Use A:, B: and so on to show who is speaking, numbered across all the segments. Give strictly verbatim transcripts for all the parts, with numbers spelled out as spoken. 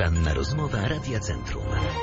A: Poranna rozmowa Radia Centrum.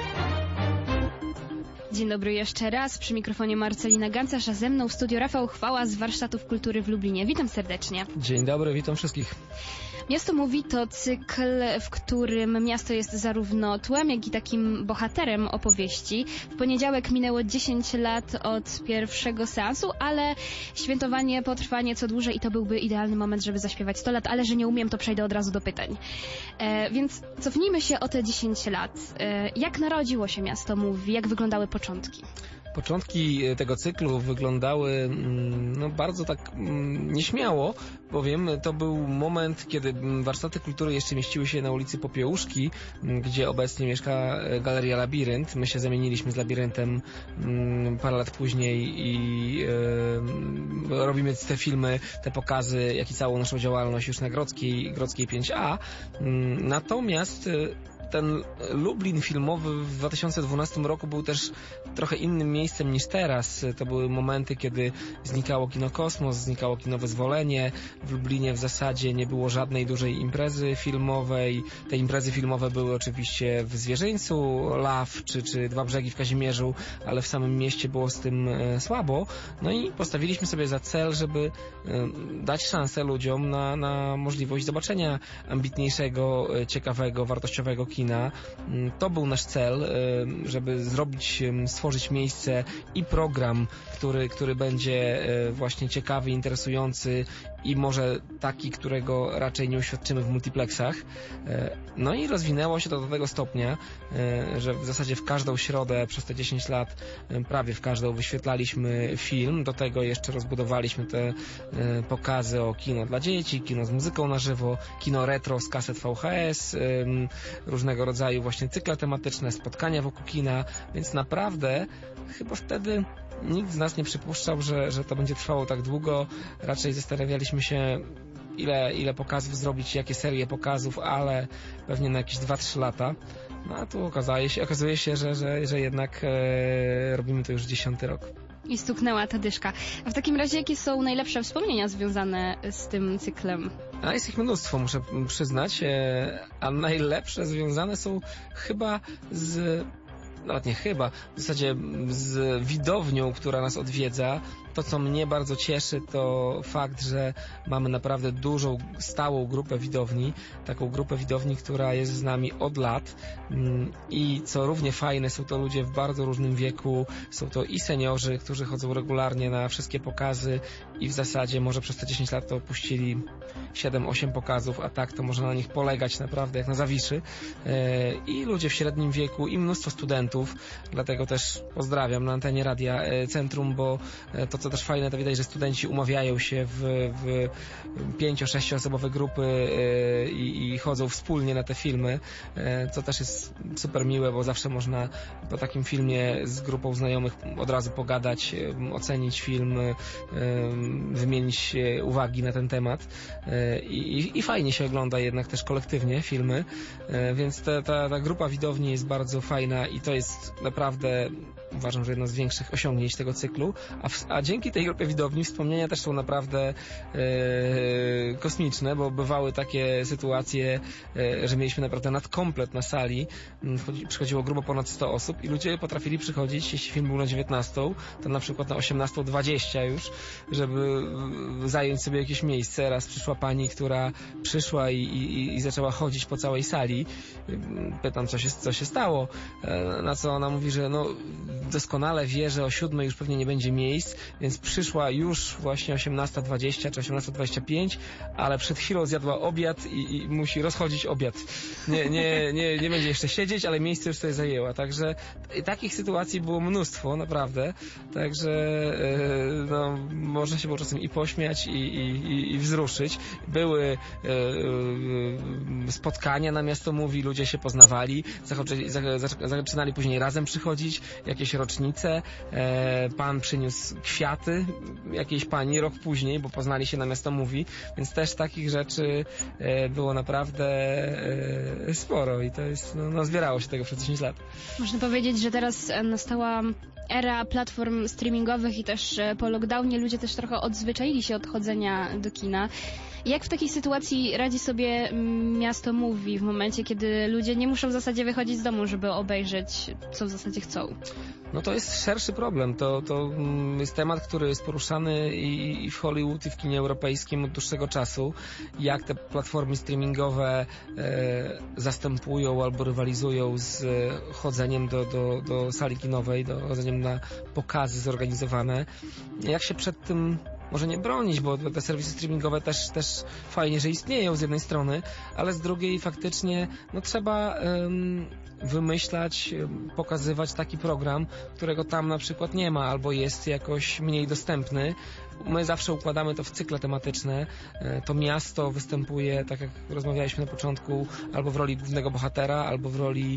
B: Dzień dobry jeszcze raz. Przy mikrofonie Marcelina Gancarz, a ze mną w studiu Rafał Chwała z Warsztatów Kultury w Lublinie. Witam serdecznie.
C: Dzień dobry, witam wszystkich.
B: Miasto mówi to cykl, w którym miasto jest zarówno tłem, jak i takim bohaterem opowieści. W poniedziałek minęło dziesięć lat od pierwszego seansu, ale świętowanie potrwa nieco dłużej i to byłby idealny moment, żeby zaśpiewać sto lat, ale że nie umiem, to przejdę od razu do pytań. E, więc cofnijmy się o te dziesięć lat. E, jak narodziło się Miasto mówi? Jak wyglądały początki?
C: Początki tego cyklu wyglądały no, bardzo tak nieśmiało, bowiem to był moment, kiedy warsztaty kultury jeszcze mieściły się na ulicy Popiełuszki, gdzie obecnie mieszka Galeria Labirynt. My się zamieniliśmy z Labiryntem parę lat później i e, robimy te filmy, te pokazy, jak i całą naszą działalność już na Grodzkiej, Grodzkiej pięć A. Natomiast ten Lublin filmowy w dwa tysiące dwunastym roku był też trochę innym miejscem niż teraz. To były momenty, kiedy znikało kino Kosmos, znikało kino Wyzwolenie. W Lublinie w zasadzie nie było żadnej dużej imprezy filmowej. Te imprezy filmowe były oczywiście w Zwierzyńcu, Law czy, czy Dwa Brzegi w Kazimierzu, ale w samym mieście było z tym e, słabo. No i postawiliśmy sobie za cel, żeby e, dać szansę ludziom na, na możliwość zobaczenia ambitniejszego, e, ciekawego, wartościowego kina. To był nasz cel, żeby zrobić, stworzyć miejsce i program, który, który będzie właśnie ciekawy, interesujący i może taki, którego raczej nie uświadczymy w multiplexach. No i rozwinęło się to do tego stopnia, że w zasadzie w każdą środę przez te dziesięć lat, prawie w każdą, wyświetlaliśmy film. Do tego jeszcze rozbudowaliśmy te pokazy o kino dla dzieci, kino z muzyką na żywo, kino retro z kaset V H S, różnego rodzaju właśnie cykle tematyczne, spotkania wokół kina, więc naprawdę chyba wtedy nikt z nas nie przypuszczał, że, że to będzie trwało tak długo. Raczej zastanawialiśmy się, ile, ile pokazów zrobić, jakie serie pokazów, ale pewnie na jakieś dwa trzy lata. No a tu okazuje się, okazuje się że, że, że jednak e, robimy to już dziesiąty rok.
B: I stuknęła ta dyszka. A w takim razie jakie są najlepsze wspomnienia związane z tym cyklem?
C: A jest ich mnóstwo, muszę przyznać, a najlepsze związane są chyba z... nawet nie chyba, w zasadzie z widownią, która nas odwiedza. To, co mnie bardzo cieszy, to fakt, że mamy naprawdę dużą, stałą grupę widowni, taką grupę widowni, która jest z nami od lat i co równie fajne, są to ludzie w bardzo różnym wieku, są to i seniorzy, którzy chodzą regularnie na wszystkie pokazy i w zasadzie może przez te dziesięć lat to opuścili siedem osiem pokazów, a tak to można na nich polegać naprawdę jak na Zawiszy, i ludzie w średnim wieku i mnóstwo studentów, dlatego też pozdrawiam na antenie Radia Centrum, bo to, co też fajne, to widać, że studenci umawiają się w, w pięcio-sześcioosobowe grupy i, i chodzą wspólnie na te filmy, co też jest super miłe, bo zawsze można po takim filmie z grupą znajomych od razu pogadać, ocenić film, wymienić uwagi na ten temat i, i, i fajnie się ogląda jednak też kolektywnie filmy, więc ta, ta, ta grupa widowni jest bardzo fajna i to jest naprawdę, uważam, że jedno z większych osiągnięć tego cyklu, a, w, a dzięki tej grupie widowni wspomnienia też są naprawdę e, kosmiczne, bo bywały takie sytuacje, e, że mieliśmy naprawdę nadkomplet na sali, Wchodzi, przychodziło grubo ponad sto osób i ludzie potrafili przychodzić, jeśli film był na dziewiętnastą, to na przykład na osiemnastą dwadzieścia już, żeby zająć sobie jakieś miejsce. Raz przyszła pani, która przyszła i, i, i zaczęła chodzić po całej sali. Pytam, co się, co się stało, e, na co ona mówi, że no doskonale wie, że o siódmej już pewnie nie będzie miejsc, więc przyszła już właśnie osiemnasta dwadzieścia czy osiemnasta dwadzieścia pięć, ale przed chwilą zjadła obiad i, i musi rozchodzić obiad. Nie, nie, nie, nie będzie jeszcze siedzieć, ale miejsce już sobie zajęła. Także takich sytuacji było mnóstwo, naprawdę. Także e, no, można się było czasem i pośmiać i, i, i wzruszyć. Były e, e, spotkania na Miasto Mówi, ludzie się poznawali, zaczęli, zaczynali później razem przychodzić, jakieś rocznice. E, pan przyniósł kwiaty jakiejś pani rok później, bo poznali się na Miasto Mówi, więc też takich rzeczy e, było naprawdę e, sporo i to jest, no, no zbierało się tego przez dziesięć lat.
B: Można powiedzieć, że teraz nastała era platform streamingowych i też po lockdownie ludzie też trochę odzwyczaili się od chodzenia do kina. Jak w takiej sytuacji radzi sobie Miasto Mówi w momencie, kiedy ludzie nie muszą w zasadzie wychodzić z domu, żeby obejrzeć, co w zasadzie chcą?
C: No to jest szerszy problem. To, to jest temat, który jest poruszany i, i w Hollywood, i w kinie europejskim od dłuższego czasu. Jak te platformy streamingowe e, zastępują albo rywalizują z chodzeniem do, do, do sali kinowej, do chodzeniem na pokazy zorganizowane. Jak się przed tym może nie bronić, bo te serwisy streamingowe też, też fajnie, że istnieją z jednej strony, ale z drugiej faktycznie no trzeba um, wymyślać, pokazywać taki program, którego tam na przykład nie ma, albo jest jakoś mniej dostępny. My zawsze układamy to w cykle tematyczne. To miasto występuje, tak jak rozmawialiśmy na początku, albo w roli głównego bohatera, albo w roli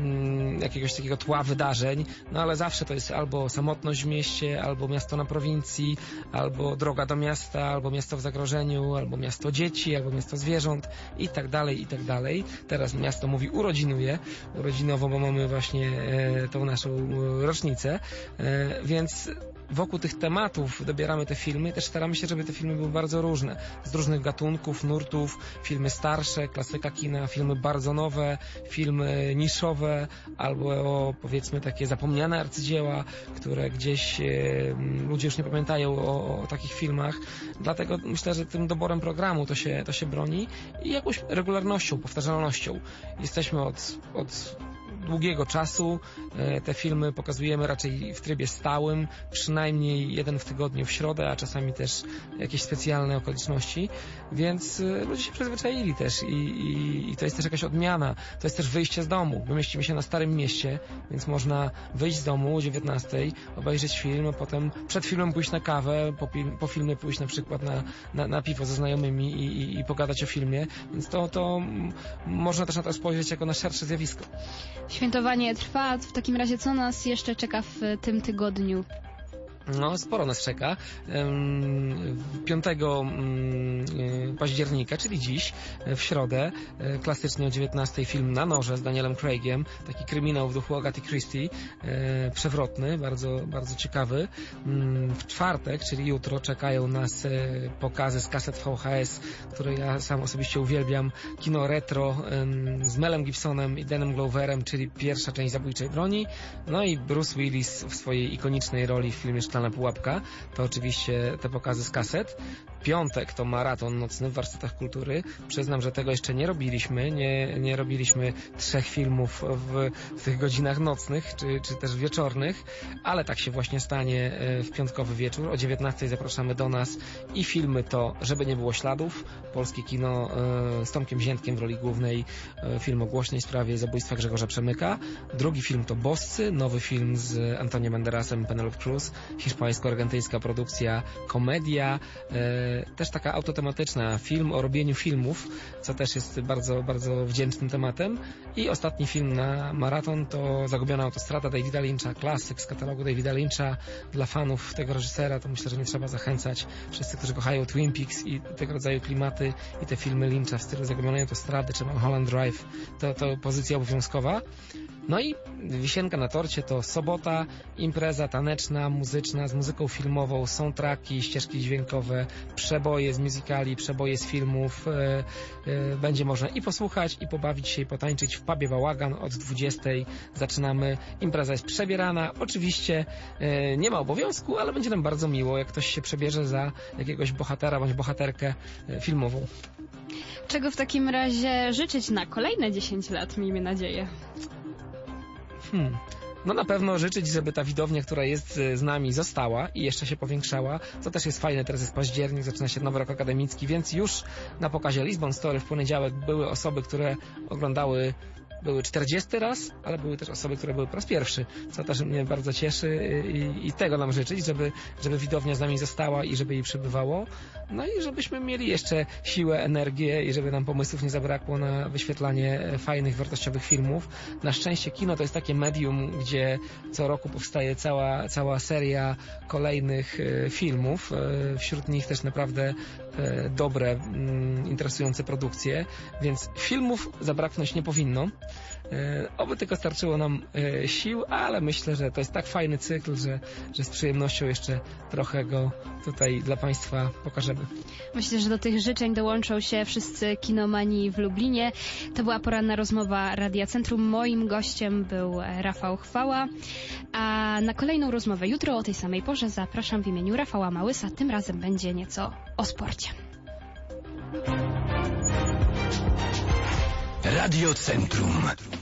C: mm, jakiegoś takiego tła wydarzeń, no ale zawsze to jest albo samotność w mieście, albo miasto na prowincji, albo droga do miasta, albo miasto w zagrożeniu, albo miasto dzieci, albo miasto zwierząt i tak dalej, i tak dalej. Teraz Miasto Mówi urodzinuje, urodzinowo, bo mamy właśnie e, tą naszą rocznicę, e, więc wokół tych tematów dobieramy te filmy. Też staramy się, żeby te filmy były bardzo różne. Z różnych gatunków, nurtów, filmy starsze, klasyka kina, filmy bardzo nowe, filmy niszowe, albo powiedzmy takie zapomniane arcydzieła, które gdzieś e, ludzie już nie pamiętają o, o takich filmach. Dlatego myślę, że tym doborem programu to się, to się broni i jakąś regularnością, powtarzalnością. Jesteśmy od, od długiego czasu. Te filmy pokazujemy raczej w trybie stałym, przynajmniej jeden w tygodniu w środę, a czasami też jakieś specjalne okoliczności, więc ludzie się przyzwyczaili też i, i, i to jest też jakaś odmiana. To jest też wyjście z domu. My mieścimy się na Starym Mieście, więc można wyjść z domu o dziewiętnastej, obejrzeć film, a potem przed filmem pójść na kawę, po, po filmie pójść na przykład na, na, na piwo ze znajomymi i, i, i pogadać o filmie, więc to, to można też na to spojrzeć jako na szersze zjawisko.
B: Świętowanie trwa. W takim razie co nas jeszcze czeka w tym tygodniu?
C: No, sporo nas czeka. piątego października, czyli dziś, w środę, klasycznie o dziewiętnastej film Na noże z Danielem Craigiem. Taki kryminał w duchu Agaty Christie. Przewrotny, bardzo, bardzo ciekawy. W czwartek, czyli jutro, czekają nas pokazy z kaset V H S, które ja sam osobiście uwielbiam. Kino retro z Melem Gibsonem i Danem Gloverem, czyli pierwsza część Zabójczej broni. No i Bruce Willis w swojej ikonicznej roli w filmie Szklana pułapka. To oczywiście te pokazy z kaset. Piątek to maraton nocny w warsztatach kultury. Przyznam, że tego jeszcze nie robiliśmy. Nie, nie robiliśmy trzech filmów w, w tych godzinach nocnych, czy, czy też wieczornych, ale tak się właśnie stanie w piątkowy wieczór. O dziewiętnastej zapraszamy do nas i filmy to Żeby nie było śladów, polskie kino z Tomkiem Ziętkiem w roli głównej, film o głośnej sprawie zabójstwa Grzegorza Przemyka. Drugi film to Bosscy, nowy film z Antonio Banderasem, Penelope Cruz, hiszpańsko-argentyńska produkcja, komedia, też taka autotematyczna, film o robieniu filmów, co też jest bardzo, bardzo wdzięcznym tematem. I ostatni film na maraton to Zagubiona autostrada Davida Lyncha, klasyk z katalogu Davida Lyncha. Dla fanów tego reżysera to myślę, że nie trzeba zachęcać. Wszyscy, którzy kochają Twin Peaks i tego rodzaju klimaty i te filmy Lyncha w stylu Zagubionej autostrady czy Mulholland Drive, to, to pozycja obowiązkowa. No i wisienka na torcie to sobota, impreza taneczna, muzyczna, z muzyką filmową, soundtracki, ścieżki dźwiękowe, przeboje z musicali, przeboje z filmów. E, e, będzie można i posłuchać, i pobawić się, i potańczyć w pubie Bałagan od dwudziestej. Zaczynamy. Impreza jest przebierana. Oczywiście e, nie ma obowiązku, ale będzie nam bardzo miło, jak ktoś się przebierze za jakiegoś bohatera bądź bohaterkę e, filmową.
B: Czego w takim razie życzyć na kolejne dziesięć lat, miejmy nadzieję?
C: Hmm. No na pewno życzyć, żeby ta widownia, która jest z nami, została i jeszcze się powiększała. To też jest fajne, teraz jest październik, zaczyna się nowy rok akademicki, więc już na pokazie Lisbon Story w poniedziałek były osoby, które oglądały były czterdziesty raz, ale były też osoby, które były po raz pierwszy, co też mnie bardzo cieszy i, i tego nam życzyć, żeby, żeby widownia z nami została i żeby jej przybywało. No i żebyśmy mieli jeszcze siłę, energię i żeby nam pomysłów nie zabrakło na wyświetlanie fajnych, wartościowych filmów. Na szczęście kino to jest takie medium, gdzie co roku powstaje cała, cała seria kolejnych filmów. Wśród nich też naprawdę dobre, interesujące produkcje, więc filmów zabraknąć nie powinno. Oby tylko starczyło nam sił, ale myślę, że to jest tak fajny cykl, że, że z przyjemnością jeszcze trochę go tutaj dla Państwa pokażemy.
B: Myślę, że do tych życzeń dołączą się wszyscy kinomani w Lublinie. To była poranna rozmowa Radia Centrum. Moim gościem był Rafał Chwała. A na kolejną rozmowę jutro o tej samej porze zapraszam w imieniu Rafała Małysa. Tym razem będzie nieco o sporcie.
A: Radio Centrum.